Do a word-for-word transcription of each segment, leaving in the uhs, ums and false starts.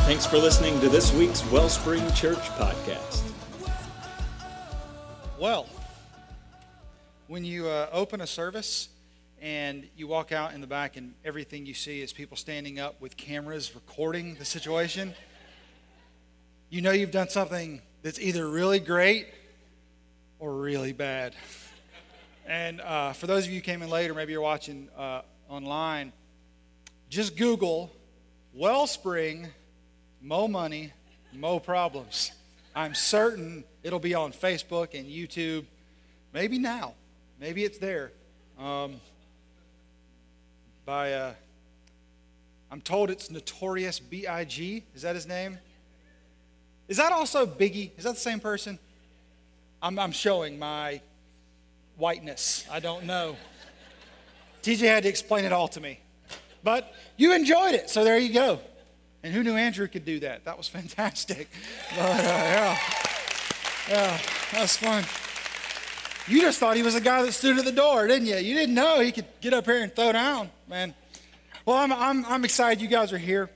Thanks for listening to this week's Wellspring Church podcast. Well, when you uh, open a service and you walk out in the back and everything you see is people standing up with cameras recording the situation, you know you've done something that's either really great or really bad. And uh, for those of you who came in later, maybe you're watching uh, online, just Google Wellspring, Mo Money, Mo Problems. I'm certain it'll be on Facebook and YouTube. Maybe now. Maybe it's there. Um, by, uh, I'm told it's Notorious B I G Is that his name? Is that also Biggie? Is that the same person? I'm, I'm showing my whiteness. I don't know. T J had to explain it all to me. But you enjoyed it, so there you go. And who knew Andrew could do that? That was fantastic. But, uh, yeah, yeah, that's fun. You just thought he was the guy that stood at the door, didn't you? You didn't know he could get up here and throw down, man. Well, I'm I'm I'm excited you guys are here.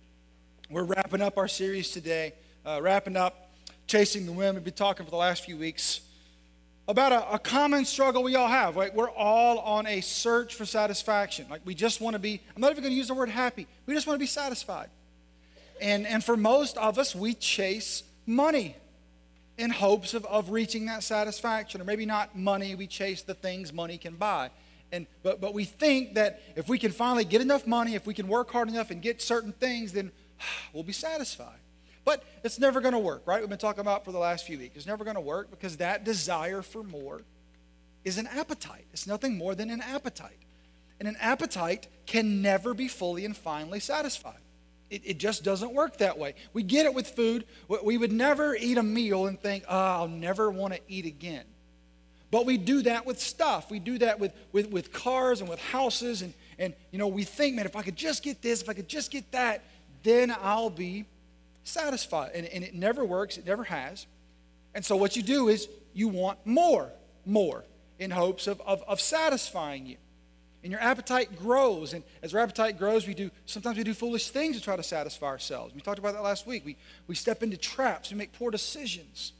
We're wrapping up our series today, uh, wrapping up Chasing the Wind. We've been talking for the last few weeks about a, a common struggle we all have. Right? We're all on a search for satisfaction. Like we just want to be. I'm not even going to use the word happy. We just want to be satisfied. And and for most of us, we chase money in hopes of, of reaching that satisfaction. Or maybe not money, we chase the things money can buy. And but but we think that if we can finally get enough money, if we can work hard enough and get certain things, then we'll be satisfied. But it's never going to work, right? We've been talking about for the last few weeks. It's never going to work because that desire for more is an appetite. It's nothing more than an appetite. And an appetite can never be fully and finally satisfied. It, it just doesn't work that way. We get it with food. We would never eat a meal and think, oh, I'll never want to eat again. But we do that with stuff. We do that with, with, with cars and with houses. And, and, you know, we think, man, if I could just get this, if I could just get that, then I'll be satisfied. And, and it never works. It never has. And so what you do is you want more, more in hopes of, of, of satisfying you. And your appetite grows, and as our appetite grows, we do sometimes we do foolish things to try to satisfy ourselves. We talked about that last week. We we step into traps, we make poor decisions.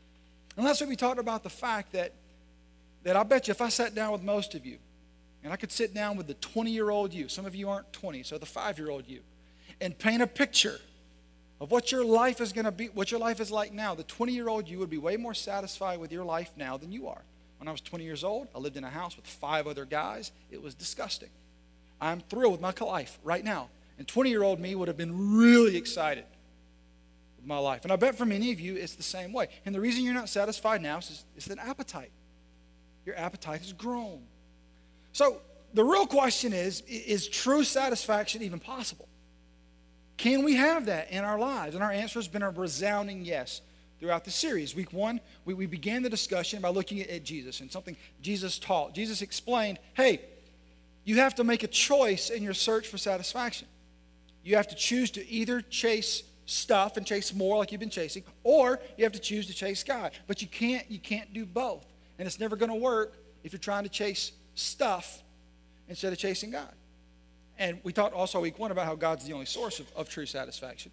And last week we talked about the fact that that I bet you if I sat down with most of you, and I could sit down with the twenty-year-old you, some of you aren't twenty, so the five-year-old you, and paint a picture of what your life is going to be, what your life is like now, the twenty-year-old you would be way more satisfied with your life now than you are. When I was twenty years old, I lived in a house with five other guys. It was disgusting. I'm thrilled with my life right now. And twenty-year-old me would have been really excited with my life. And I bet for many of you, it's the same way. And the reason you're not satisfied now is, is an appetite. Your appetite has grown. So the real question is, is true satisfaction even possible? Can we have that in our lives? And our answer has been a resounding yes. Throughout the series. Week one, we, we began the discussion by looking at, at Jesus and something Jesus taught. Jesus explained, hey, you have to make a choice in your search for satisfaction. You have to choose to either chase stuff and chase more like you've been chasing, or you have to choose to chase God. But you can't, you can't do both. And it's never going to work if you're trying to chase stuff instead of chasing God. And we talked also week one about how God's the only source of, of true satisfaction.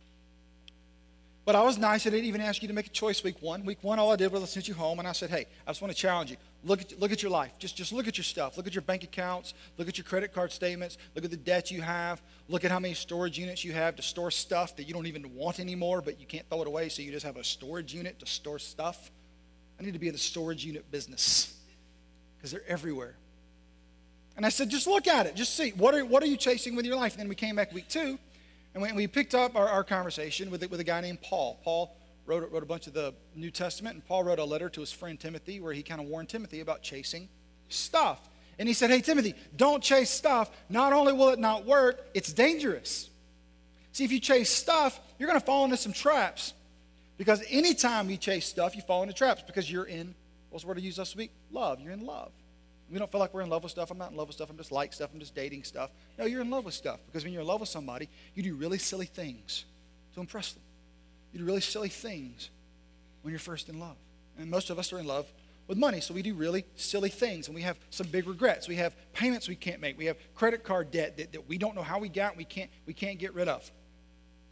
But I was nice. I didn't even ask you to make a choice week one. Week one, all I did was I sent you home, and I said, hey, I just want to challenge you. Look at, look at your life. Just, just look at your stuff. Look at your bank accounts. Look at your credit card statements. Look at the debt you have. Look at how many storage units you have to store stuff that you don't even want anymore, but you can't throw it away, so you just have a storage unit to store stuff. I need to be in the storage unit business because they're everywhere. And I said, just look at it. Just see. What are, what are you chasing with your life? And then we came back week two. And we, we picked up our, our conversation with, with a guy named Paul. Paul wrote, wrote a bunch of the New Testament, and Paul wrote a letter to his friend Timothy where he kind of warned Timothy about chasing stuff. And he said, hey, Timothy, don't chase stuff. Not only will it not work, it's dangerous. See, if you chase stuff, you're going to fall into some traps. Because anytime you chase stuff, you fall into traps because you're in, what's the word I used last week? Love. You're in love. We don't feel like we're in love with stuff. I'm not in love with stuff. I'm just like stuff. I'm just dating stuff. No, you're in love with stuff. Because when you're in love with somebody, you do really silly things to impress them. You do really silly things when you're first in love. And most of us are in love with money, so we do really silly things, and we have some big regrets. We have payments we can't make. We have credit card debt that, that we don't know how we got and we can't, we can't get rid of.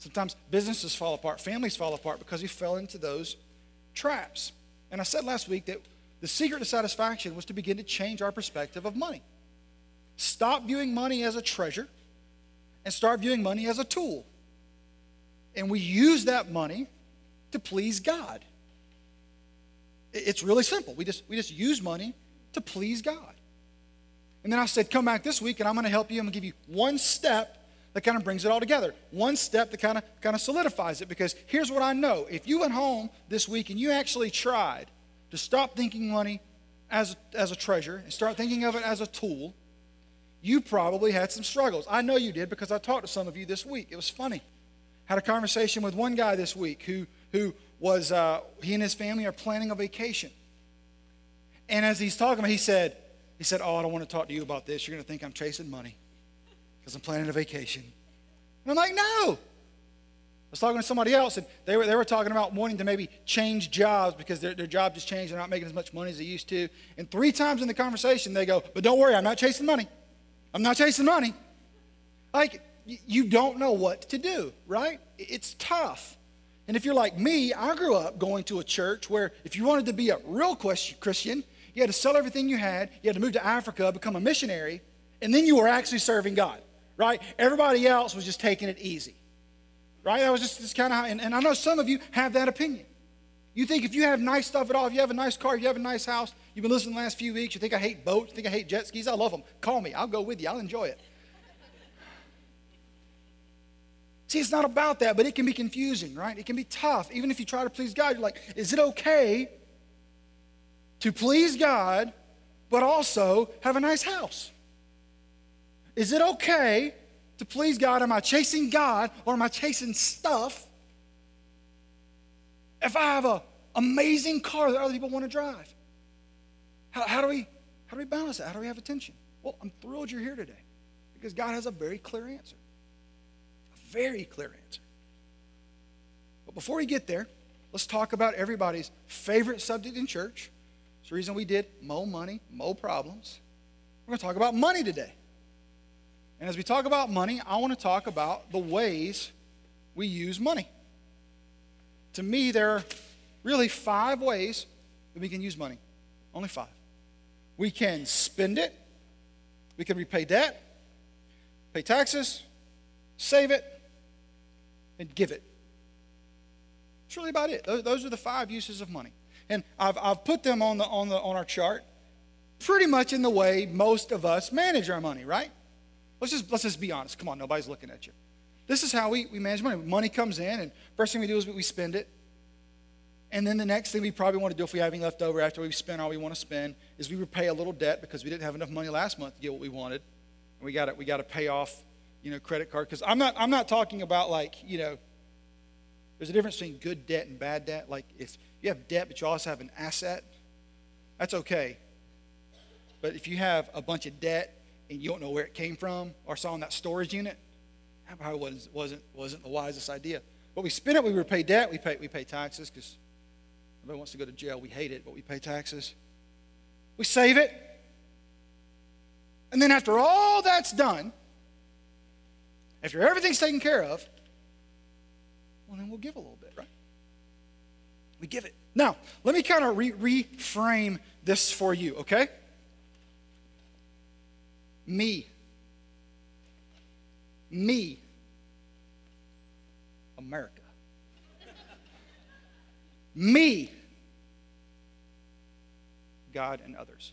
Sometimes businesses fall apart, families fall apart because we fell into those traps. And I said last week that the secret to satisfaction was to begin to change our perspective of money. Stop viewing money as a treasure and start viewing money as a tool. And we use that money to please God. It's really simple. We just, we just use money to please God. And then I said, come back this week and I'm going to help you. I'm going to give you one step that kind of brings it all together. One step that kind of kind of solidifies it. Because here's what I know. If you went home this week and you actually tried to stop thinking money as, as a treasure and start thinking of it as a tool, you probably had some struggles. I know you did because I talked to some of you this week. It was funny. Had a conversation with one guy this week who, who was, uh, he and his family are planning a vacation. And as he's talking, he said, he said, oh, I don't want to talk to you about this. You're going to think I'm chasing money because I'm planning a vacation. And I'm like, no. I was talking to somebody else, and they were, they were talking about wanting to maybe change jobs because their, their job just changed. They're not making as much money as they used to. And three times in the conversation, they go, but don't worry, I'm not chasing money. I'm not chasing money. Like, you don't know what to do, right? It's tough. And if you're like me, I grew up going to a church where if you wanted to be a real Christian, you had to sell everything you had, you had to move to Africa, become a missionary, and then you were actually serving God, right? Everybody else was just taking it easy, right? That was just, just kind of how, and, and I know some of you have that opinion. You think if you have nice stuff at all, if you have a nice car, if you have a nice house, you've been listening the last few weeks, you think I hate boats, you think I hate jet skis, I love them. Call me, I'll go with you, I'll enjoy it. See, it's not about that, but it can be confusing, right? It can be tough. Even if you try to please God, you're like, is it okay to please God, but also have a nice house? Is it okay to please God? Am I chasing God or am I chasing stuff? If I have an amazing car that other people want to drive, how, how do we how do we balance that? How do we have attention? Well, I'm thrilled you're here today because God has a very clear answer. Very clear answer. But before we get there, let's talk about everybody's favorite subject in church. It's the reason we did Mo Money, Mo Problems. We're going to talk about money today. And as we talk about money, I want to talk about the ways we use money. To me, there are really five ways that we can use money. Only five. We can spend it. We can repay debt, pay taxes, save it, and give it. It's really about it. Those, those are the five uses of money. And I've, I've put them on, the, on, the, on our chart pretty much in the way most of us manage our money, right? Let's just, let's just be honest. Come on, nobody's looking at you. This is how we, we manage money. Money comes in, and first thing we do is we spend it. And then the next thing we probably want to do if we have any left over after we've spent all we want to spend is we repay a little debt because we didn't have enough money last month to get what we wanted. And we got to we got to pay off, you know, credit card. Because I'm not I'm not talking about like, you know, there's a difference between good debt and bad debt. Like if you have debt but you also have an asset, that's okay. But if you have a bunch of debt and you don't know where it came from or saw in that storage unit, that probably wasn't wasn't wasn't the wisest idea. But we spend it, we repay debt, we pay we pay taxes because nobody wants to go to jail. We hate it, but we pay taxes. We save it. And then after all that's done, after everything's taken care of, well, then we'll give a little bit, right? We give it. Now, let me kind of re- reframe this for you, okay? Me. Me. America. Me. God and others.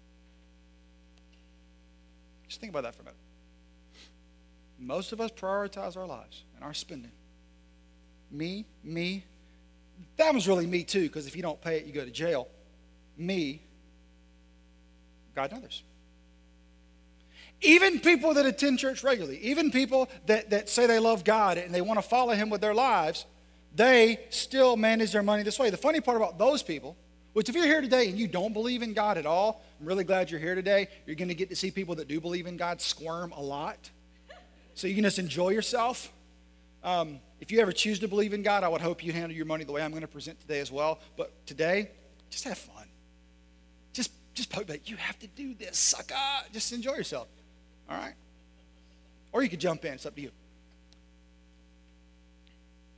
Just think about that for a minute. Most of us prioritize our lives and our spending. Me, me. That was really me too, because if you don't pay it, you go to jail. Me, God and others. Even people that attend church regularly, even people that, that say they love God and they want to follow Him with their lives, they still manage their money this way. The funny part about those people, which if you're here today and you don't believe in God at all, I'm really glad you're here today. You're going to get to see people that do believe in God squirm a lot. So you can just enjoy yourself. Um, if you ever choose to believe in God, I would hope you handle your money the way I'm going to present today as well. But today, just have fun. Just, just poke back. You have to do this, sucker. Just enjoy yourself. All right? Or you could jump in. It's up to you.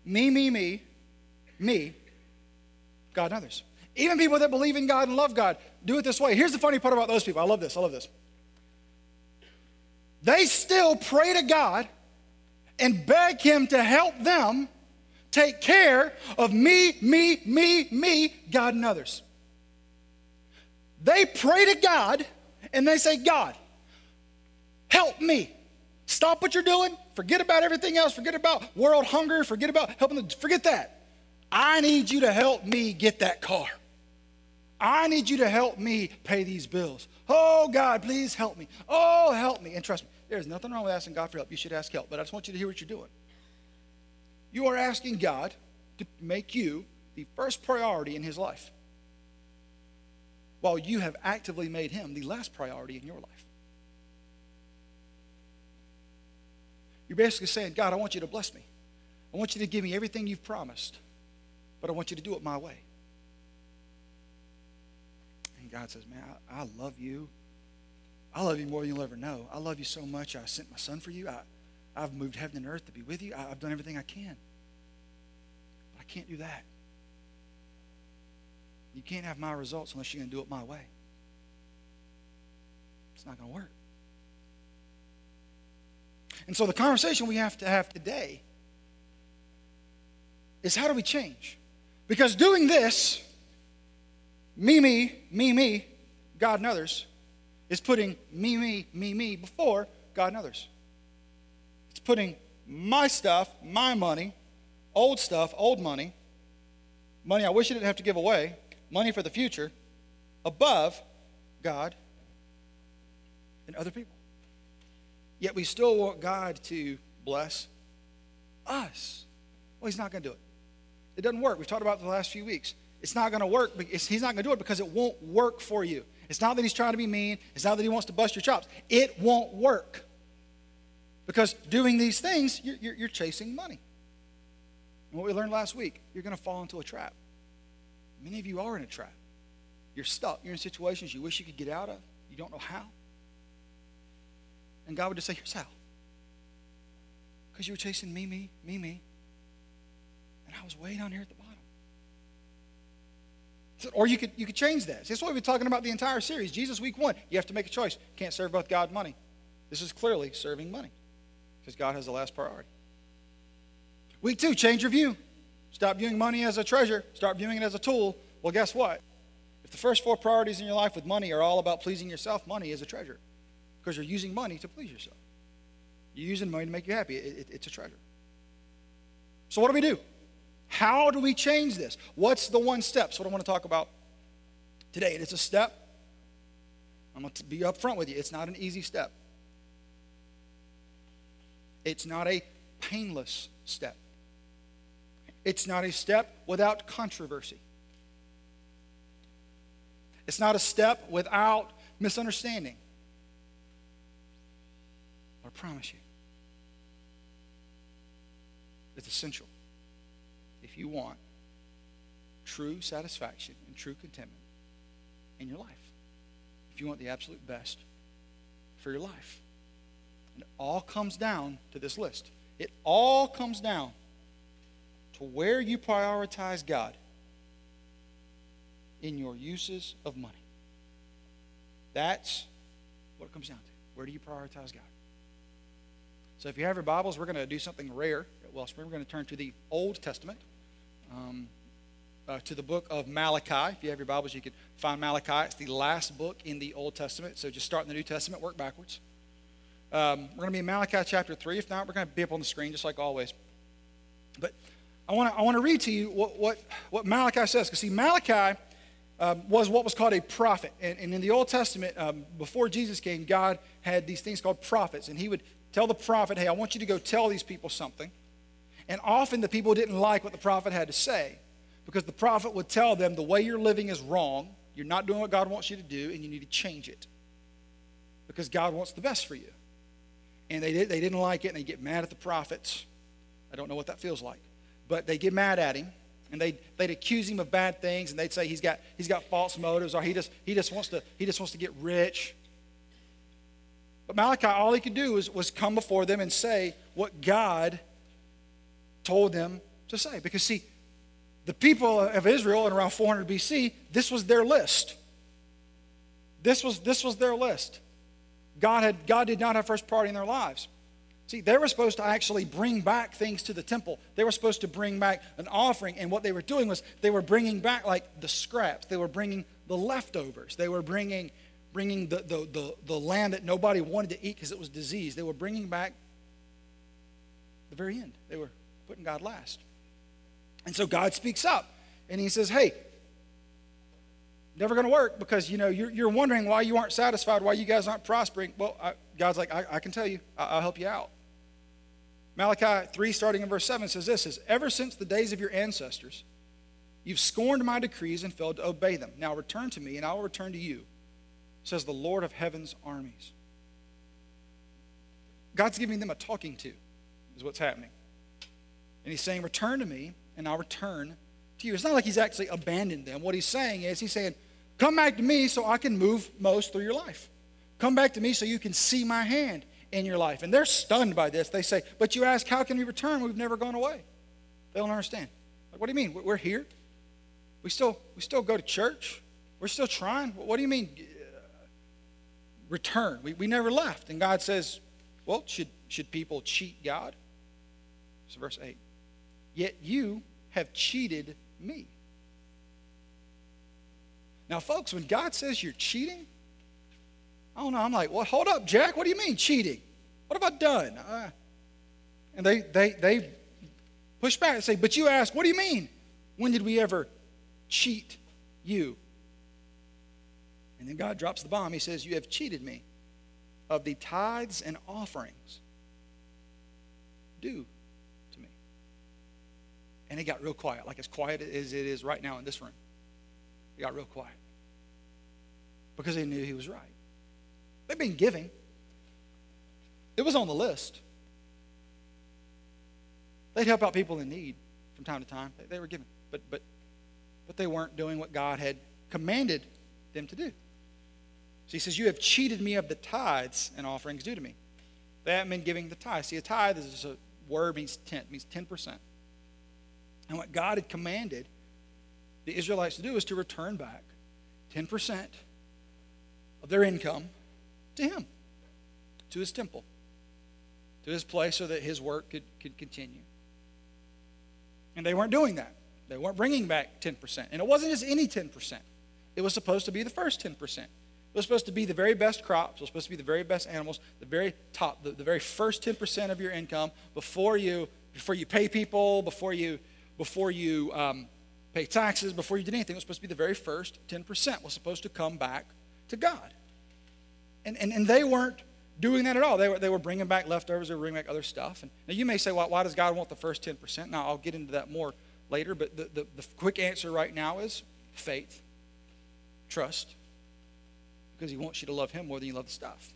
me, me, me, me, God and others. Even people that believe in God and love God do it this way. Here's the funny part about those people. I love this. I love this. They still pray to God and beg him to help them take care of me, me, me, me, God and others. They pray to God and they say, God, help me. Stop what you're doing. Forget about everything else. Forget about world hunger. Forget about helping the, forget that. I need you to help me get that car. I need you to help me pay these bills. Oh, God, please help me. Oh, help me. And trust me, there's nothing wrong with asking God for help. You should ask help, but I just want you to hear what you're doing. You are asking God to make you the first priority in his life, while you have actively made him the last priority in your life. You're basically saying, God, I want you to bless me. I want you to give me everything you've promised, but I want you to do it my way. And God says, man, I, I love you. I love you more than you'll ever know. I love you so much, I sent my son for you. I, I've moved heaven and earth to be with you. I, I've done everything I can. But I can't do that. You can't have my results unless you're going to do it my way. It's not going to work. And so the conversation we have to have today is, how do we change? Because doing this, me, me, me, me, God and others, is putting me, me, me, me before God and others. It's putting my stuff, my money, old stuff, old money, money I wish I didn't have to give away, money for the future, above God and other people. Yet we still want God to bless us. Well, he's not going to do it. It doesn't work. We've talked about it the last few weeks. It's not going to work. He's not going to do it because it won't work for you. It's not that he's trying to be mean. It's not that he wants to bust your chops. It won't work. Because doing these things, you're, you're, you're chasing money. And what we learned last week, you're going to fall into a trap. Many of you are in a trap. You're stuck. You're in situations you wish you could get out of. You don't know how. And God would just say, here's how. Because you were chasing me, me, me, me. And I was way down here at the bottom. So, or you could you could change that. That's what we've been talking about the entire series. Jesus week one, you have to make a choice. You can't serve both God and money. This is clearly serving money. Because God has the last priority. Week two, change your view. Stop viewing money as a treasure. Start viewing it as a tool. Well, guess what? If the first four priorities in your life with money are all about pleasing yourself, money is a treasure. Because you're using money to please yourself. You're using money to make you happy. It, it, it's a treasure. So what do we do? How do we change this? What's the one step? That's what I want to talk about today. And it's a step. I'm going to be upfront with you. It's not an easy step. It's not a painless step. It's not a step without controversy. It's not a step without misunderstanding. But I promise you, it's essential if you want true satisfaction and true contentment in your life. If you want the absolute best for your life. And it all comes down to this list. It all comes down to where you prioritize God in your uses of money. That's what it comes down to. Where do you prioritize God? So if you have your Bibles, we're going to do something rare at Wellspring. We're going to turn to the Old Testament, um, uh, to the book of Malachi. If you have your Bibles, you can find Malachi. It's the last book in the Old Testament. So just start in the New Testament, work backwards. Um, we're going to be in Malachi chapter three. If not, we're going to be up on the screen just like always. But I want to I want to read to you what, what, what Malachi says. Because see, Malachi um, was what was called a prophet. And, and in the Old Testament, um, before Jesus came, God had these things called prophets. And he would tell the prophet, hey, I want you to go tell these people something. And often the people didn't like what the prophet had to say because the prophet would tell them the way you're living is wrong, you're not doing what God wants you to do, and you need to change it because God wants the best for you. And they, did, they didn't like it, and they get mad at the prophets. I don't know what that feels like. But they get mad at him, and they'd, they'd accuse him of bad things, and they'd say he's got, he's got false motives, or he just, he, just wants to, he just wants to get rich. But Malachi, all he could do was, was come before them and say what God told them to say. Because see, the people of Israel in around four hundred B C, this was their list. This was, this was their list. God, had, God did not have first priority in their lives. See, they were supposed to actually bring back things to the temple. They were supposed to bring back an offering, and what they were doing was they were bringing back like the scraps. They were bringing the leftovers. They were bringing, bringing the, the, the, the lamb that nobody wanted to eat because it was diseased. They were bringing back the very end. They were putting God last. And so God speaks up, and he says, hey, never going to work because, you know, you're, you're wondering why you aren't satisfied, why you guys aren't prospering. Well, I, God's like, I, I can tell you. I, I'll help you out. Malachi three, starting in verse seven, says this, says, ever since the days of your ancestors, you've scorned my decrees and failed to obey them. Now return to me, and I will return to you, says the Lord of heaven's armies. God's giving them a talking to, is what's happening. And he's saying, return to me, and I'll return to you. It's not like he's actually abandoned them. What he's saying is, he's saying, come back to me so I can move most through your life. Come back to me so you can see my hand in your life. And they're stunned by this. They say, but you ask, how can we return? We've never gone away. They don't understand. Like, what do you mean? We're here. We still, we still go to church. We're still trying. What do you mean? Return. We, we never left. And God says, well, should, should people cheat God? So verse eight. Yet you have cheated me. Now, folks, when God says you're cheating, I don't know. I'm like, well, hold up, Jack. What do you mean cheating? What have I done? Uh, and they, they, they push back and say, but you ask, what do you mean? When did we ever cheat you? And then God drops the bomb. He says, you have cheated me of the tithes and offerings due to me. And it got real quiet, like as quiet as it is right now in this room. It got real quiet because they knew he was right. They've been giving. It was on the list. They'd help out people in need from time to time. They, they were giving, but but but they weren't doing what God had commanded them to do. So he says, you have cheated me of the tithes and offerings due to me. They haven't been giving the tithe. See, a tithe is just a word, means tenth, means ten percent. And what God had commanded the Israelites to do is to return back ten percent of their income to him, to his temple, to his place so that his work could, could continue. And they weren't doing that. They weren't bringing back ten percent. And it wasn't just any ten percent. It was supposed to be the first ten percent. It was supposed to be the very best crops. It was supposed to be the very best animals, the very top, the, the very first ten percent of your income before you, before you pay people, before you, before you um, pay taxes, before you did anything. It was supposed to be the very first ten percent was supposed to come back to God. And, and, and they weren't doing that at all. They were, they were bringing back leftovers. They were bringing back other stuff. And now you may say, well, why does God want the first ten percent? Now, I'll get into that more later, but the, the, the quick answer right now is faith, trust, because he wants you to love him more than you love the stuff.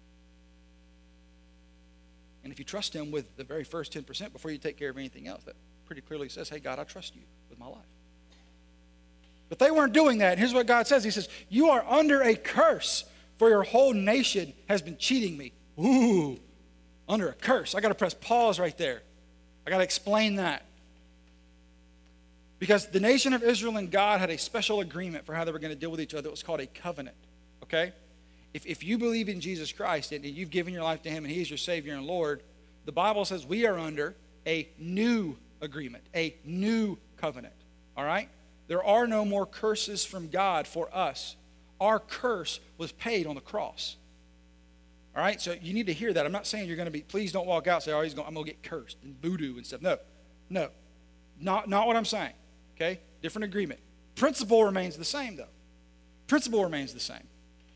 And if you trust him with the very first ten percent before you take care of anything else, that pretty clearly says, hey, God, I trust you with my life. But they weren't doing that. And here's what God says. He says, you are under a curse, for your whole nation has been cheating me. Ooh, under a curse. I got to press pause right there. I got to explain that. Because the nation of Israel and God had a special agreement for how they were going to deal with each other. It was called a covenant, okay? If, if you believe in Jesus Christ and you've given your life to him and he is your Savior and Lord, the Bible says we are under a new agreement, a new covenant, all right? There are no more curses from God for us. Our curse was paid on the cross. All right, so you need to hear that. I'm not saying you're going to be, please don't walk out and say, oh, he's going, I'm going to get cursed and voodoo and stuff. No, no, not, not what I'm saying, okay? Different agreement. Principle remains the same, though. Principle remains the same.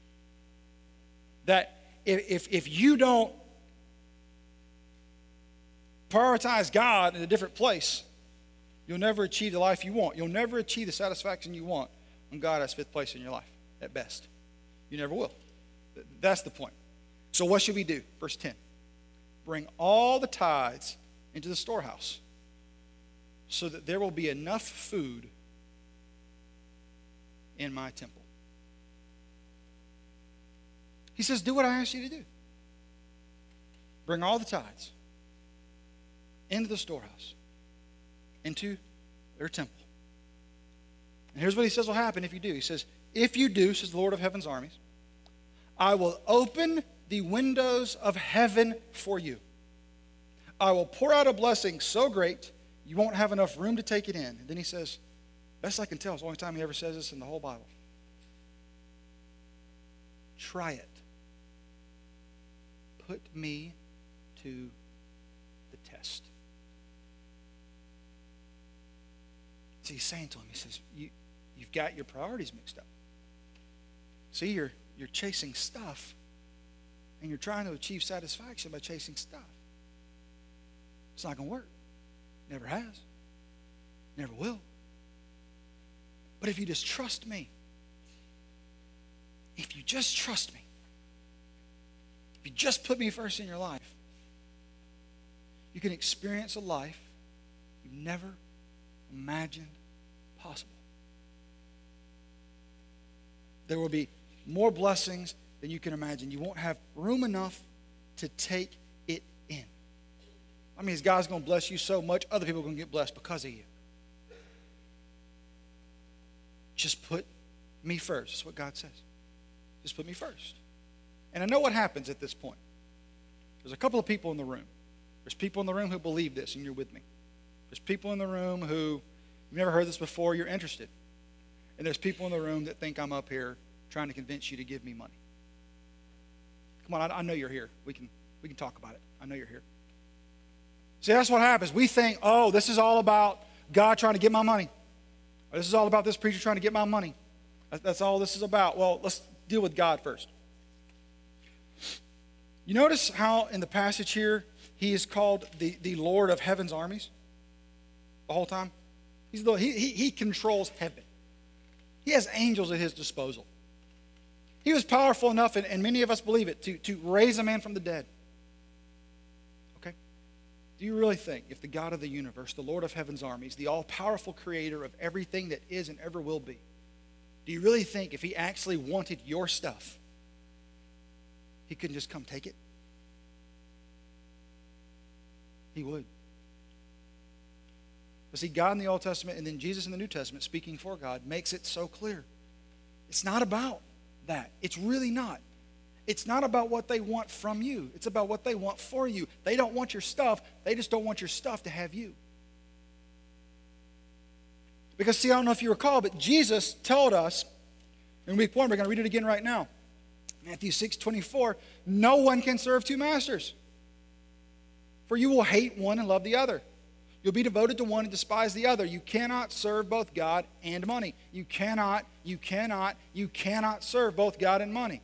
That if, if, if you don't prioritize God in a different place, you'll never achieve the life you want. You'll never achieve the satisfaction you want when God has fifth place in your life. At best. You never will. That's the point. So what should we do? Verse ten. Bring all the tithes into the storehouse so that there will be enough food in my temple. He says, do what I asked you to do. Bring all the tithes into the storehouse. into their temple. And here's what he says will happen if you do. He says, if you do, says the Lord of heaven's armies, I will open the windows of heaven for you. I will pour out a blessing so great you won't have enough room to take it in. And then he says, best I can tell, it's the only time he ever says this in the whole Bible. Try it. Put me to the test. So he's saying to him, he says, you, you've got your priorities mixed up. See, you're, you're chasing stuff, and you're trying to achieve satisfaction by chasing stuff. It's not going to work. Never has. Never will. But if you just trust me, if you just trust me, if you just put me first in your life, you can experience a life you've never imagined possible. There will be more blessings than you can imagine. You won't have room enough to take it in. I mean, God's going to bless you so much, other people are going to get blessed because of you. Just put me first. That's what God says. Just put me first. And I know what happens at this point. There's a couple of people in the room. There's people in the room who believe this, and you're with me. There's people in the room who, you've never heard this before, you're interested. And there's people in the room that think I'm up here trying to convince you to give me money. Come on, I, I know you're here. We can, we can talk about it. I know you're here. See, that's what happens. We think, oh, this is all about God trying to get my money. Or this is all about this preacher trying to get my money. That's all this is about. Well, let's deal with God first. You notice how in the passage here, he is called the, the Lord of heaven's armies the whole time? He's the, he, he, he controls heaven. He has angels at his disposal. He was powerful enough, and, and many of us believe it, to, to raise a man from the dead. Okay? Do you really think if the God of the universe, the Lord of heaven's armies, the all-powerful creator of everything that is and ever will be, do you really think if he actually wanted your stuff, he couldn't just come take it? He would. But see, God in the Old Testament and then Jesus in the New Testament, speaking for God, makes it so clear. It's not about that. It's really not. It's not about what they want from you. It's about what they want for you. They don't want your stuff. They just don't want your stuff to have you. Because, see, I don't know if you recall, but Jesus told us in week one, we're going to read it again right now. Matthew six twenty-four, no one can serve two masters. For you will hate one and love the other. You'll be devoted to one and despise the other. You cannot serve both God and money. You cannot, you cannot, you cannot serve both God and money.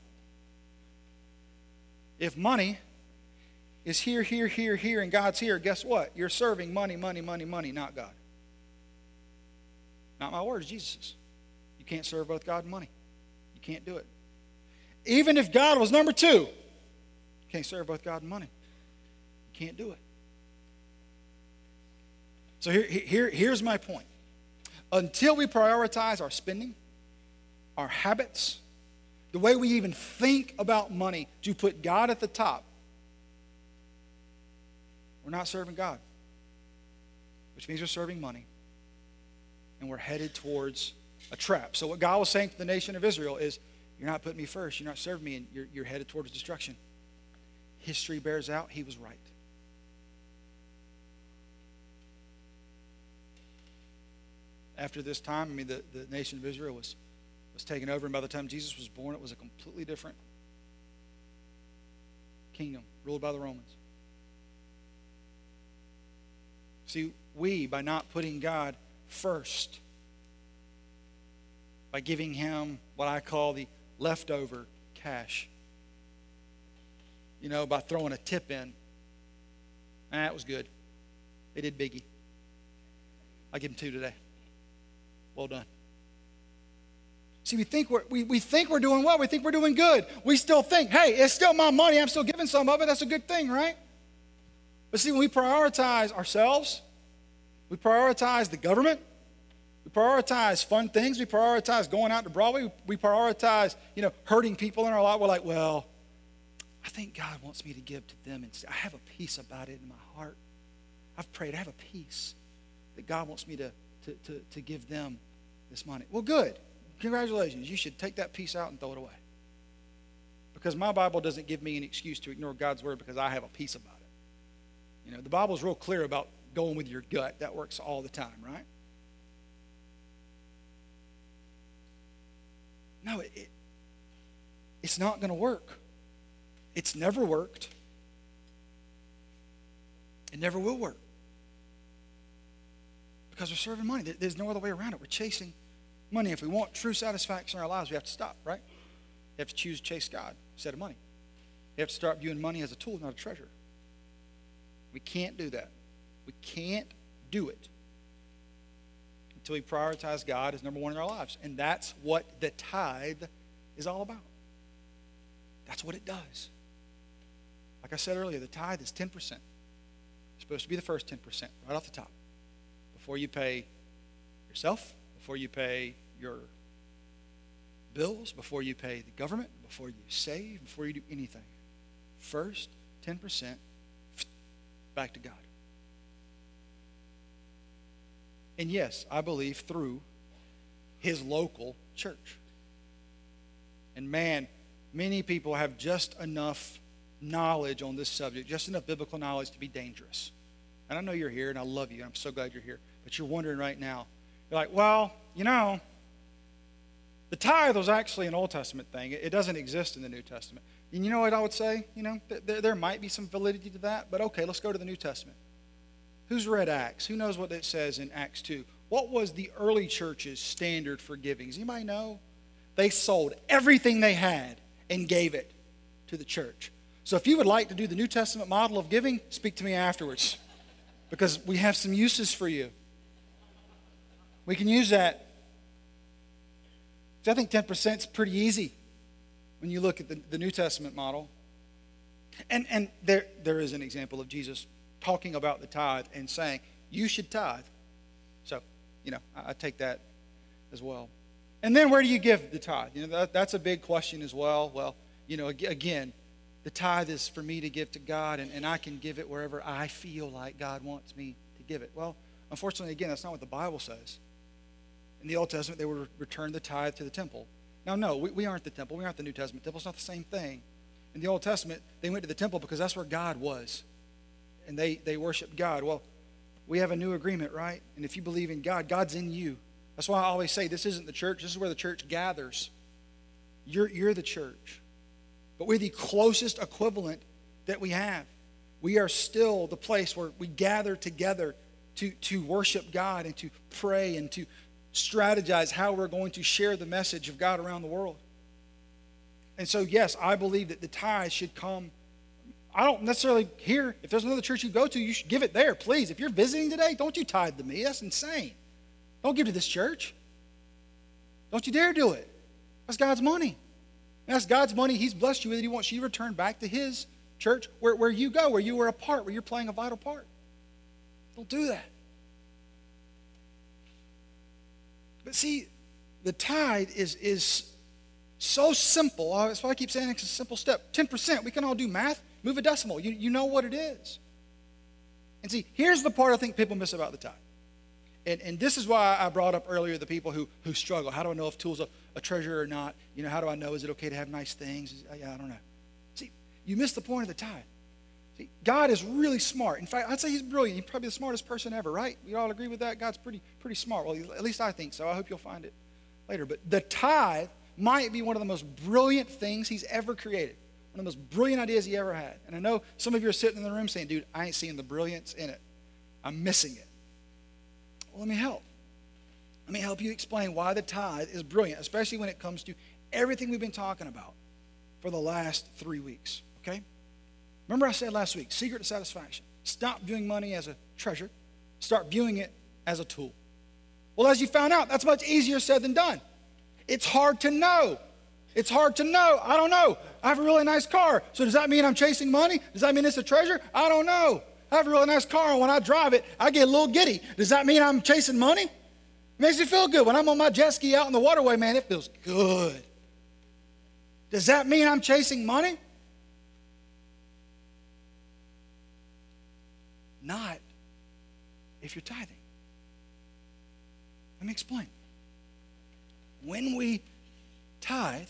If money is here, here, here, here, and God's here, guess what? You're serving money, money, money, money, not God. Not my words, Jesus's. You can't serve both God and money. You can't do it. Even if God was number two, you can't serve both God and money. You can't do it. So here, here, here's my point. Until we prioritize our spending, our habits, the way we even think about money to put God at the top, we're not serving God, which means we're serving money, and we're headed towards a trap. So what God was saying to the nation of Israel is, you're not putting me first, you're not serving me, and you're, you're headed towards destruction. History bears out he was right. After this time, I mean, the, the nation of Israel was, was taken over, and by the time Jesus was born, it was a completely different kingdom ruled by the Romans. See, we, by not putting God first, by giving him what I call the leftover cash, you know, by throwing a tip in, ah, that was good. They did biggie. I'll give them two today. Well done. See, we think we're, we, we think we're doing well. We think we're doing good. We still think, hey, it's still my money. I'm still giving some of it. That's a good thing, right? But see, when we prioritize ourselves, we prioritize the government, we prioritize fun things, we prioritize going out to Broadway, we prioritize, you know, hurting people in our life. We're like, well, I think God wants me to give to them. And I have a peace about it in my heart. I've prayed. I have a peace. that God wants me to, to, to, to give them this money. Well, good. Congratulations. You should take that piece out and throw it away. Because my Bible doesn't give me an excuse to ignore God's word because I have a piece about it. You know, the Bible's real clear about going with your gut. That works all the time, right? No, it, it, it's not going to work. It's never worked. It never will work. Because we're serving money. There's no other way around it. We're chasing money. If we want true satisfaction in our lives, we have to stop, right? You have to choose to chase God instead of money. You have to start viewing money as a tool, not a treasure. We can't do that. We can't do it until we prioritize God as number one in our lives. And that's what the tithe is all about. That's what it does. Like I said earlier, the tithe is ten percent. It's supposed to be the first ten percent, right off the top. Before you pay yourself, before you pay your bills, before you pay the government, before you save, before you do anything. First ten percent back to God. And yes, I believe through his local church. And man, many people have just enough knowledge on this subject, just enough biblical knowledge to be dangerous. And I know you're here, and I love you, and I'm so glad you're here. But you're wondering right now, you're like, well, you know, the tithe was actually an Old Testament thing. It doesn't exist in the New Testament. And you know what I would say? You know, th- there might be some validity to that, but okay, let's go to the New Testament. Who's read Acts? Who knows what it says in Acts two? What was the early church's standard for giving? Does anybody know? They sold everything they had and gave it to the church. So if you would like to do the New Testament model of giving, speak to me afterwards, because we have some uses for you. We can use that. I think ten percent is pretty easy when you look at the, the New Testament model. And, and there, there is an example of Jesus talking about the tithe and saying, you should tithe. So, you know, I, I take that as well. And then where do you give the tithe? You know, that, that's a big question as well. Well, you know, again, the tithe is for me to give to God, and, and I can give it wherever I feel like God wants me to give it. Well, unfortunately, again, that's not what the Bible says. In the Old Testament, they would return the tithe to the temple. Now, no, we, we aren't the temple. We aren't the New Testament temple. It's not the same thing. In the Old Testament, they went to the temple because that's where God was. And they, they worshiped God. Well, we have a new agreement, right? And if you believe in God, God's in you. That's why I always say this isn't the church. This is where the church gathers. You're, you're the church. But we're the closest equivalent that we have. We are still the place where we gather together to, to worship God and to pray and to strategize how we're going to share the message of God around the world. And so, yes, I believe that the tithe should come. I don't necessarily here. If there's another church you go to, you should give it there, please. If you're visiting today, don't you tithe to me. That's insane. Don't give to this church. Don't you dare do it. That's God's money. And that's God's money he's blessed you with. He wants you to return back to his church where, where you go, where you were a part, where you're playing a vital part. Don't do that. But see, the tithe is, is so simple. That's why I keep saying it's a simple step. ten percent, we can all do math. Move a decimal. You, you know what it is. And see, here's the part I think people miss about the tithe. And, and this is why I brought up earlier the people who, who struggle. How do I know if tool's a, a treasure or not? You know, how do I know? Is it okay to have nice things? Yeah, I don't know. See, you miss the point of the tithe. See, God is really smart. In fact, I'd say he's brilliant. He's probably the smartest person ever, right? We all agree with that? God's pretty pretty smart. Well, at least I think so. I hope you'll find it later. But the tithe might be one of the most brilliant things he's ever created. One of the most brilliant ideas he ever had. And I know some of you are sitting in the room saying, dude, I ain't seeing the brilliance in it. I'm missing it. Well, let me help. Let me help you explain why the tithe is brilliant, especially when it comes to everything we've been talking about for the last three weeks, okay? Remember I said last week, secret to satisfaction. Stop viewing money as a treasure. Start viewing it as a tool. Well, as you found out, that's much easier said than done. It's hard to know. It's hard to know. I don't know. I have a really nice car. So does that mean I'm chasing money? Does that mean it's a treasure? I don't know. I have a really nice car, and when I drive it, I get a little giddy. Does that mean I'm chasing money? It makes me feel good. When I'm on my jet ski out in the waterway, man, it feels good. Does that mean I'm chasing money? Not if you're tithing. Let me explain. When we tithe,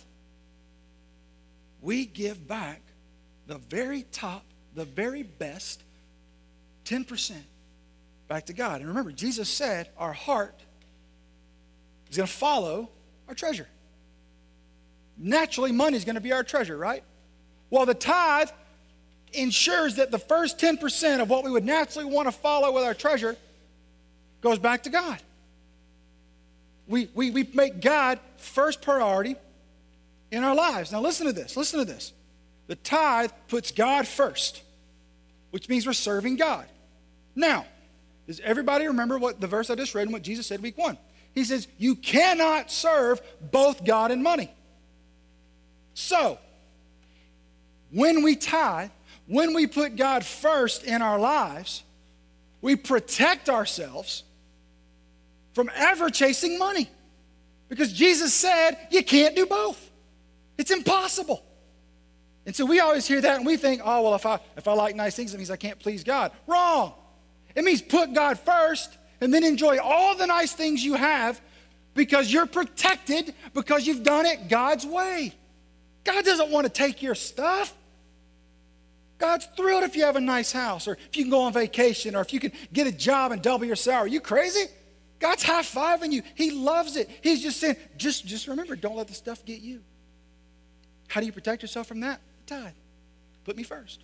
we give back the very top, the very best, ten percent back to God. And remember, Jesus said our heart is going to follow our treasure. Naturally, money is going to be our treasure, right? Well, the tithe ensures that the first ten percent of what we would naturally want to follow with our treasure goes back to God. We, we, we make God first priority in our lives. Now listen to this, listen to this. The tithe puts God first, which means we're serving God. Now, does everybody remember what the verse I just read and what Jesus said week one? He says, you cannot serve both God and money. So, when we tithe, when we put God first in our lives, we protect ourselves from ever chasing money. Because Jesus said, you can't do both. It's impossible. And so we always hear that and we think, oh, well, if I, if I like nice things, it means I can't please God. Wrong. It means put God first and then enjoy all the nice things you have because you're protected because you've done it God's way. God doesn't want to take your stuff. God's thrilled if you have a nice house or if you can go on vacation or if you can get a job and double your salary. Are you crazy? God's high-fiving you. He loves it. He's just saying, just, just remember, don't let the stuff get you. How do you protect yourself from that? Tithe. Put me first.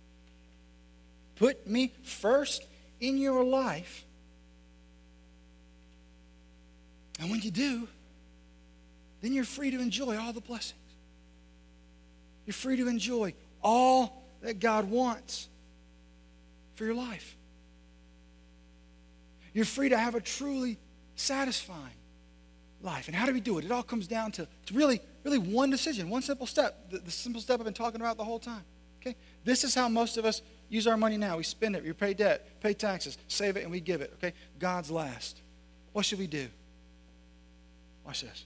Put me first in your life. And when you do, then you're free to enjoy all the blessings. You're free to enjoy all that God wants for your life. You're free to have a truly satisfying life. And how do we do it? It all comes down to, to really, really one decision, one simple step, the, the simple step I've been talking about the whole time. Okay? This is how most of us use our money now. We spend it, we pay debt, pay taxes, save it, and we give it. Okay? God's last. What should we do? Watch this.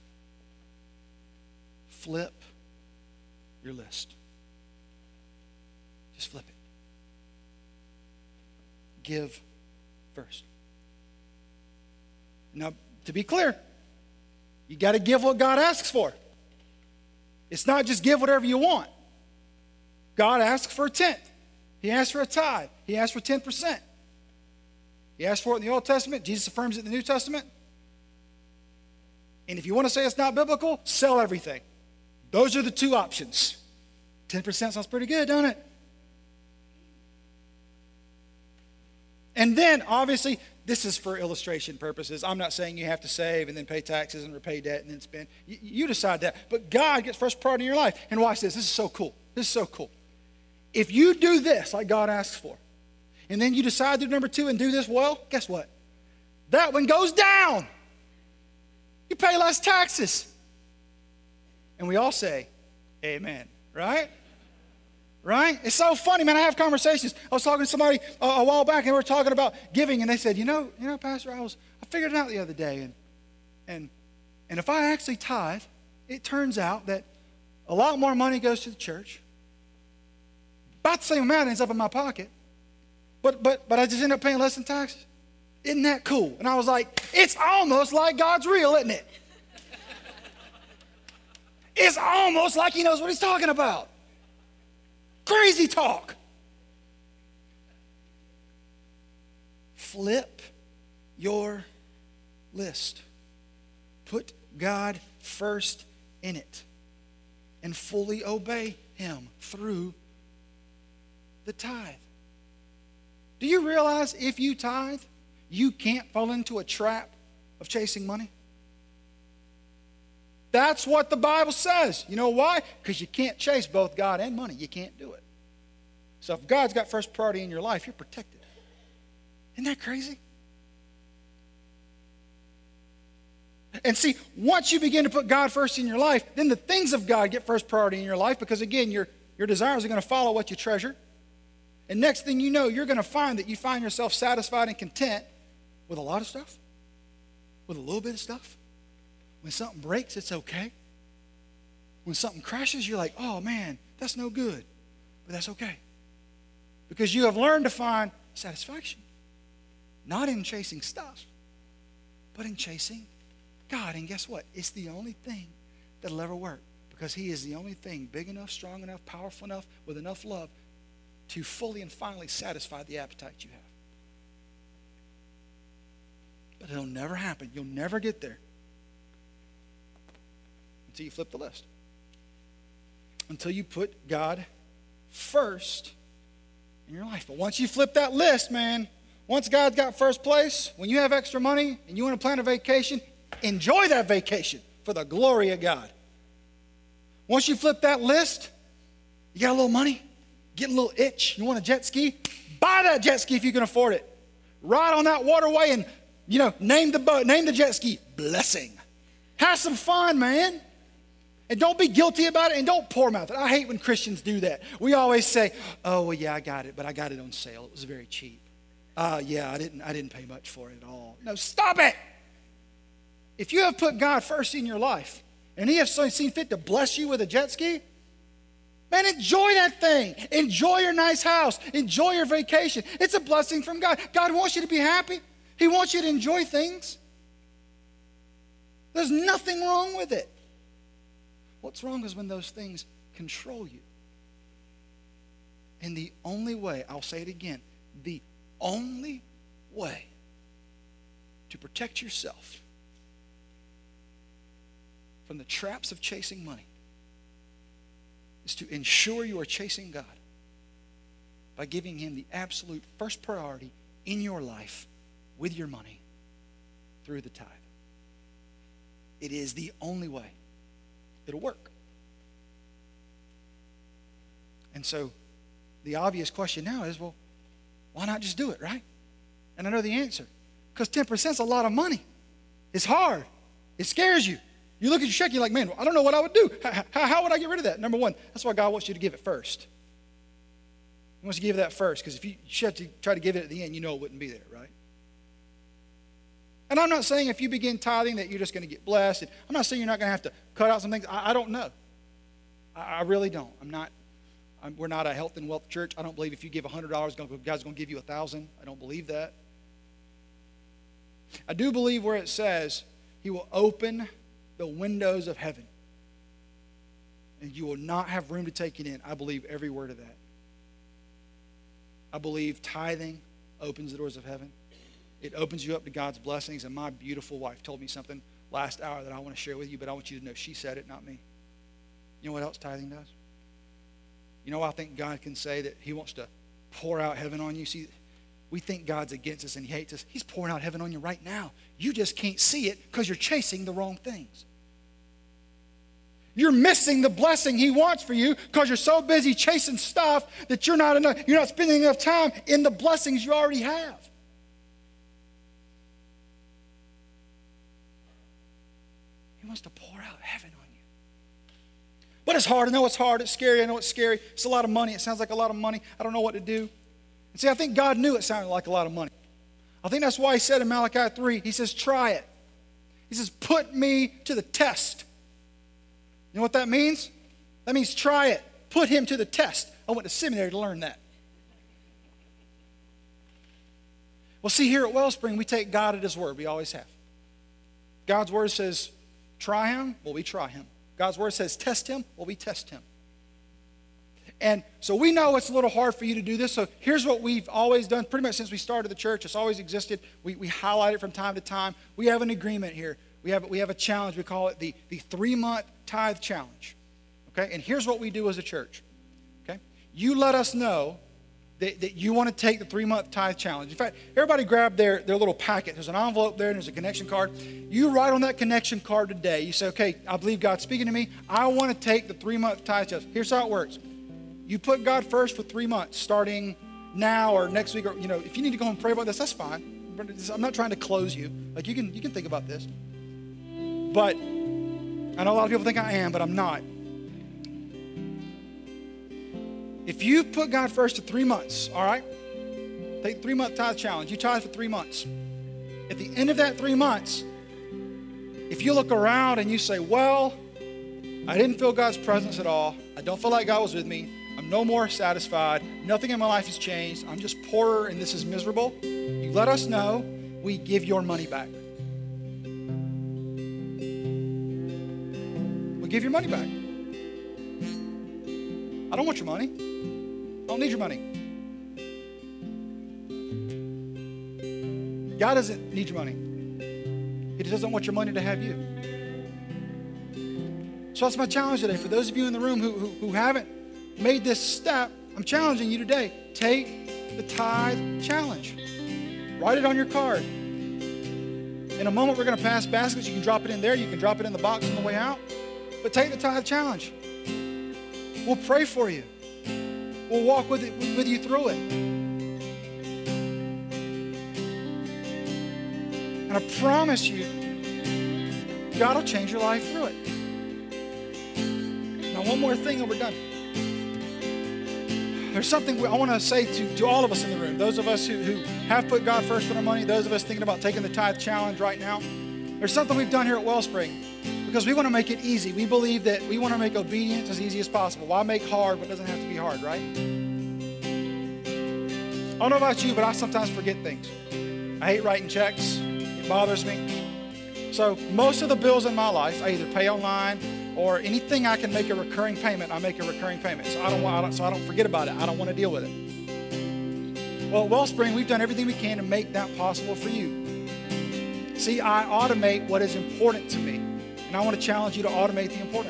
Flip your list. Just flip it. Give first. Now, to be clear, you got to give what God asks for. It's not just give whatever you want. God asks for a tenth. He asks for a tithe. He asks for ten percent. He asked for it in the Old Testament. Jesus affirms it in the New Testament. And if you want to say it's not biblical, sell everything. Those are the two options. ten percent sounds pretty good, don't it? And then, obviously, this is for illustration purposes. I'm not saying you have to save and then pay taxes and repay debt and then spend. You, you decide that. But God gets first priority in your life. And watch this. This is so cool. This is so cool. If you do this like God asks for, and then you decide to do number two and do this well, guess what? That one goes down. You pay less taxes. And we all say, amen, right? Right? It's so funny, man. I have conversations. I was talking to somebody a, a while back, and we were talking about giving, and they said, you know, you know, Pastor, I was I figured it out the other day, and and and if I actually tithe, it turns out that a lot more money goes to the church. About the same amount ends up in my pocket, but but but I just end up paying less in taxes. Isn't that cool? And I was like, it's almost like God's real, isn't it? It's almost like He knows what He's talking about. Crazy talk. Flip your list. Put God first in it and fully obey Him through the tithe. Do you realize if you tithe, you can't fall into a trap of chasing money? That's what the Bible says. You know why? Because you can't chase both God and money. You can't do it. So if God's got first priority in your life, you're protected. Isn't that crazy? And see, once you begin to put God first in your life, then the things of God get first priority in your life because, again, your, your desires are going to follow what you treasure. And next thing you know, you're going to find that you find yourself satisfied and content with a lot of stuff, with a little bit of stuff. When something breaks, it's okay. When something crashes, you're like, oh man, that's no good. But that's okay. Because you have learned to find satisfaction, not in chasing stuff, but in chasing God. And guess what? It's the only thing that'll ever work, because he is the only thing big enough, strong enough, powerful enough, with enough love to fully and finally satisfy the appetite you have. But it'll never happen. You'll never get there until you flip the list. Until you put God first in your life. But once you flip that list, man, once God's got first place, when you have extra money and you want to plan a vacation, enjoy that vacation for the glory of God. Once you flip that list, you got a little money, get a little itch, you want a jet ski, buy that jet ski if you can afford it. Ride on that waterway and, you know, name the boat, name the jet ski, Blessing. Have some fun, man. And don't be guilty about it, and don't poor mouth it. I hate when Christians do that. We always say, oh, well, yeah, I got it, but I got it on sale. It was very cheap. Uh, yeah, I didn't, I didn't pay much for it at all. No, stop it. If you have put God first in your life, and he has seen fit to bless you with a jet ski, man, enjoy that thing. Enjoy your nice house. Enjoy your vacation. It's a blessing from God. God wants you to be happy. He wants you to enjoy things. There's nothing wrong with it. What's wrong is when those things control you. And the only way, I'll say it again, the only way to protect yourself from the traps of chasing money is to ensure you are chasing God by giving him the absolute first priority in your life with your money through the tithe. It is the only way it'll work. And so the obvious question now is, well, why not just do it, right? And I know the answer. Because ten percent is a lot of money. It's hard. It scares you. You look at your check, you're like, man, I don't know what I would do. How, how would I get rid of that? Number one, that's why God wants you to give it first. He wants you to give that first, because if you have to try to give it at the end, you know it wouldn't be there, right? And I'm not saying if you begin tithing that you're just going to get blessed. And I'm not saying you're not going to have to cut out some things. I, I don't know. I, I really don't. I'm not. I'm, we're not a health and wealth church. I don't believe if you give one hundred dollars, God's going to give you one thousand dollars. I don't believe that. I do believe where it says he will open the windows of heaven, and you will not have room to take it in. I believe every word of that. I believe tithing opens the doors of heaven. It opens you up to God's blessings. And my beautiful wife told me something last hour that I want to share with you, but I want you to know she said it, not me. You know what else tithing does? You know, I think God can say that he wants to pour out heaven on you. See, we think God's against us and he hates us. He's pouring out heaven on you right now. You just can't see it because you're chasing the wrong things. You're missing the blessing he wants for you because you're so busy chasing stuff that you're not enough, you're not spending enough time in the blessings you already have. He wants to pour out heaven on you. But it's hard. I know it's hard. It's scary. I know it's scary. It's a lot of money. It sounds like a lot of money. I don't know what to do. And see, I think God knew it sounded like a lot of money. I think that's why he said in Malachi three, he says, try it. He says, put me to the test. You know what that means? That means try it. Put him to the test. I went to seminary to learn that. Well, see, here at Wellspring, we take God at his word. We always have. God's word says, try him. Well, we try him. God's word says, test him. Well, we test him. And so we know it's a little hard for you to do this. So here's what we've always done pretty much since we started the church. It's always existed. We, we highlight it from time to time. We have an agreement here. We have, we have a challenge. We call it the, the three-month tithe challenge. Okay? And here's what we do as a church. Okay? You let us know that, that you want to take the three-month tithe challenge. In fact, everybody grab their, their little packet. There's an envelope there and there's a connection card. You write on that connection card today. You say, okay, I believe God's speaking to me. I want to take the three-month tithe challenge. Here's how it works. You put God first for three months, starting now or next week, or, you know, if you need to go and pray about this, that's fine. I'm not trying to close you. Like, you can, you can think about this. But I know a lot of people think I am, but I'm not. If you put God first for three months, all right, take the three-month tithe challenge. You tithe for three months. At the end of that three months, if you look around and you say, well, I didn't feel God's presence at all. I don't feel like God was with me. I'm no more satisfied. Nothing in my life has changed. I'm just poorer and this is miserable. You let us know. We give your money back. we'll give your money back. I don't want your money. I don't need your money. God doesn't need your money. He doesn't want your money to have you. So that's my challenge today. For those of you in the room who, who, who haven't made this step, I'm challenging you today. Take the tithe challenge. Write it on your card. In a moment, we're going to pass baskets. You can drop it in there. You can drop it in the box on the way out. But take the tithe challenge. We'll pray for you. We'll walk with, it, with you through it. And I promise you, God will change your life through it. Now, one more thing and we're done. There's something I want to say to, to all of us in the room, those of us who, who have put God first with our money, those of us thinking about taking the tithe challenge right now. There's something we've done here at Wellspring because we want to make it easy. We believe that we want to make obedience as easy as possible. Why make hard what doesn't have to be hard, right? I don't know about you, but I sometimes forget things. I hate writing checks. It bothers me. So most of the bills in my life, I either pay online or anything I can make a recurring payment, I make a recurring payment. So I don't want, I don't, so I don't forget about it. I don't want to deal with it. Well, at Wellspring, we've done everything we can to make that possible for you. See, I automate what is important to me, and I want to challenge you to automate the important.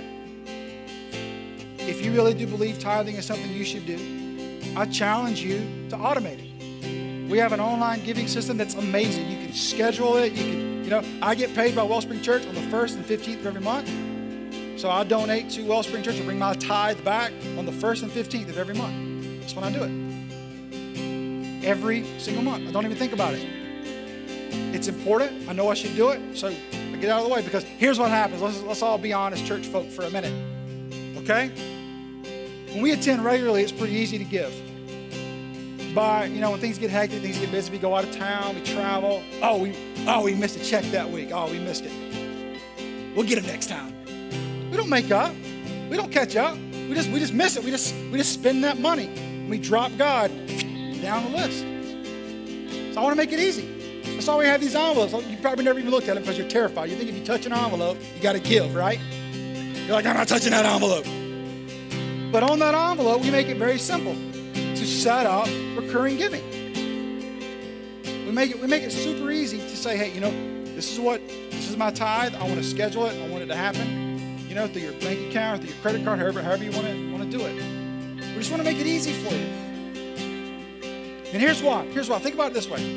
If you really do believe tithing is something you should do, I challenge you to automate it. We have an online giving system that's amazing. You can schedule it. You can, you know, I get paid by Wellspring Church on the first and fifteenth of every month. So I donate to Wellspring Church and bring my tithe back on the first and fifteenth of every month. That's when I do it. Every single month. I don't even think about it. It's important. I know I should do it. So I get out of the way because here's what happens. Let's, let's all be honest, church folk, for a minute. Okay? When we attend regularly, it's pretty easy to give. By, you know, when things get hectic, things get busy, we go out of town, we travel. Oh, we, oh, we missed a check that week. Oh, we missed it. We'll get it next time. We don't make up. We don't catch up. We just we just miss it. We just we just spend that money. We drop God down the list. So I want to make it easy. That's why we have these envelopes. You probably never even looked at them because you're terrified. You think if you touch an envelope, you got to give, right? You're like, I'm not touching that envelope. But on that envelope, we make it very simple to set up recurring giving. We make it we make it super easy to say, hey, you know, this is what this is my tithe. I want to schedule it. I want it to happen. You know, through your bank account, through your credit card, however, however you want to want to do it. We just want to make it easy for you. And here's why. Here's why. Think about it this way.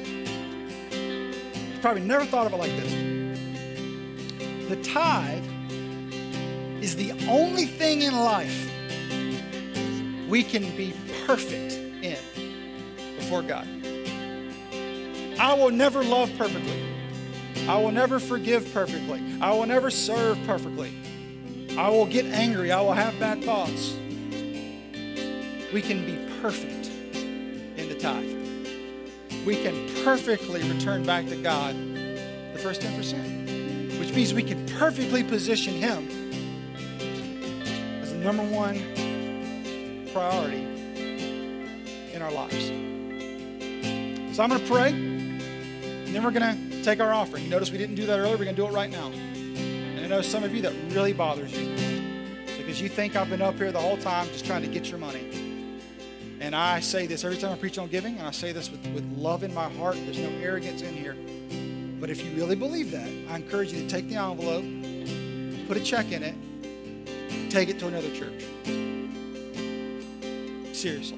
You probably never thought of it like this. The tithe is the only thing in life we can be perfect in before God. I will never love perfectly. I will never forgive perfectly. I will never serve perfectly. I will get angry. I will have bad thoughts. We can be perfect in the tithe. We can perfectly return back to God the first ten percent, which means we can perfectly position Him as the number one priority in our lives. So I'm going to pray, and then we're going to take our offering. You notice we didn't do that earlier. We're going to do it right now. And I know some of you that really bothers you because you think I've been up here the whole time just trying to get your money. And I say this every time I preach on giving, and I say this with, with love in my heart. There's no arrogance in here. But if you really believe that, I encourage you to take the envelope, put a check in it, take it to another church. Seriously.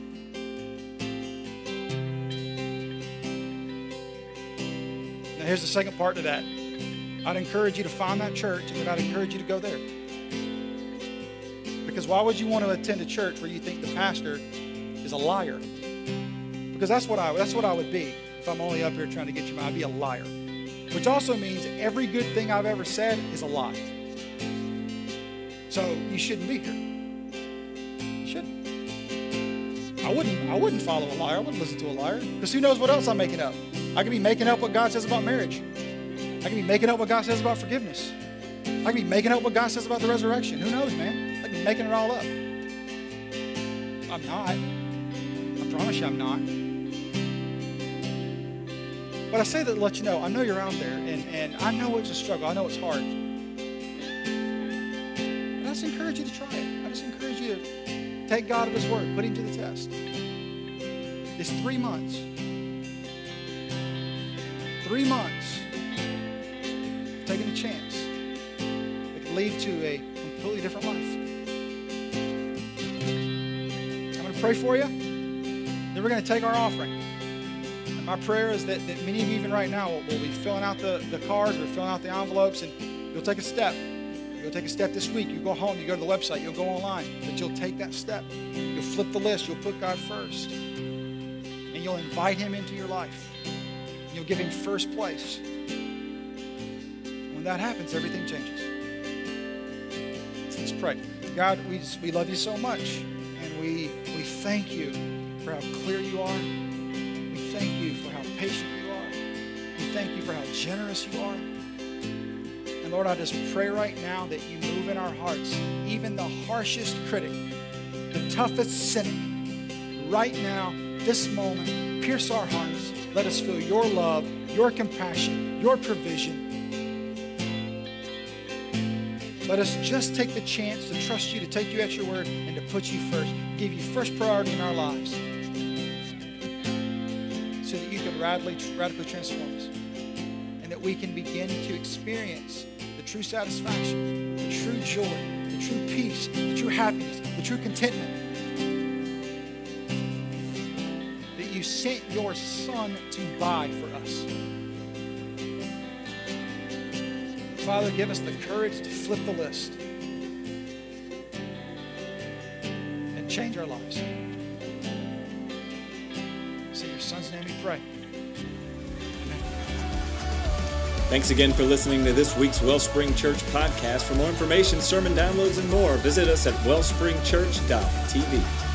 Now here's the second part to that. I'd encourage you to find that church, and then I'd encourage you to go there. Because why would you want to attend a church where you think the pastor is a liar? Because that's what I that's what I would be if I'm only up here trying to get you money. I'd be a liar. Which also means every good thing I've ever said is a lie. So you shouldn't be here. You shouldn't. I wouldn't I wouldn't follow a liar. I wouldn't listen to a liar. Because who knows what else I'm making up? I could be making up what God says about marriage. I can be making up what God says about forgiveness. I can be making up what God says about the resurrection. Who knows, man? I can be making it all up. I'm not. I promise you I'm not. But I say that to let you know, I know you're out there, and, and I know it's a struggle. I know it's hard. just encourage you to try it. I just encourage you to take God at his word, put him to the test. It's three months. Three months of taking a chance that could lead to a completely different life. I'm going to pray for you. Then we're going to take our offering. And my prayer is that, that many of you even right now will, will be filling out the, the cards or filling out the envelopes, and you'll take a step. You'll take a step this week. You go home, you go to the website, you'll go online, but you'll take that step. You'll flip the list. You'll put God first. And you'll invite him into your life. You'll give him first place. When that happens, everything changes. So let's pray. God, we just, we love you so much, and we we thank you for how clear you are. We thank you for how patient you are. We thank you for how generous you are. And Lord, I just pray right now that you move in our hearts, even the harshest critic, the toughest cynic, right now, this moment, pierce our hearts. Let us feel your love, your compassion, your provision. Let us just take the chance to trust you, to take you at your word, and to put you first, give you first priority in our lives, so that you can radically, radically transform us, and that we can begin to experience the true satisfaction, the true joy, the true peace, the true happiness, the true contentment that you sent your Son to buy for us. Father, give us the courage to flip the list and change our lives. It's in your Son's name we pray. Amen. Thanks again for listening to this week's Wellspring Church podcast. For more information, sermon downloads, and more, visit us at wellspring church dot t v.